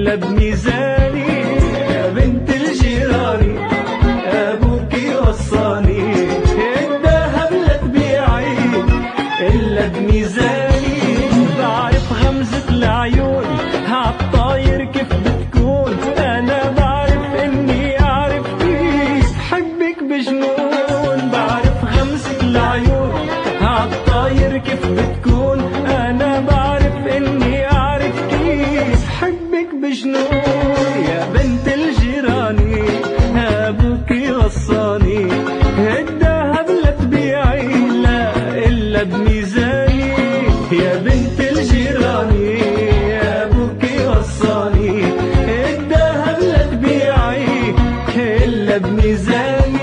إلا بميزاني يا بنت الجيراني أبوكي وصاني الذهب لا تبيعي إلا بميزاني. بعرف غمزة العيون عالطاير كيف بتكون، أنا بعرف إني أعرف كيف حبك بجنون. بعرف غمزة العيون عالطاير كيف بتكون، أنا بعرف إني أعرف كيف حبك بجنون. يا بنت الجيراني أبوكي وصاني الذهب لا تبيعي لا إلا بميزاني. يا بنت الجيراني أبوكي وصاني الذهب لا تبيعي إلا بميزاني.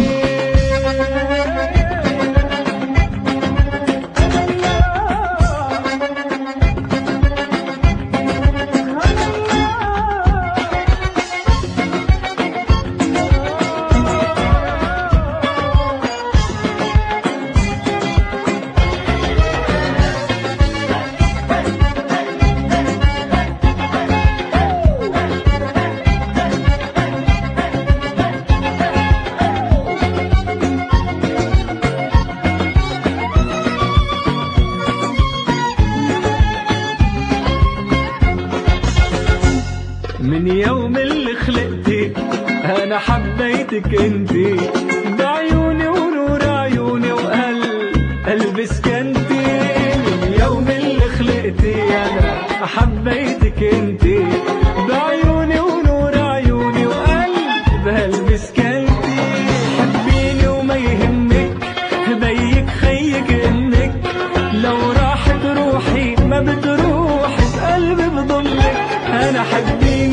من يوم اللي خلقتي أنا حبيتك انتي، بعيوني ونور عيوني وقلبي سكنتي. من يوم اللي خلقتي أنا حبيتك انتي، بعيوني ونور عيوني وقلبي سكنتي. حبيني وما يهمك بيك خيك إنك لو راحت روحي ما بتروح بقلبي بضلك. أنا حبيني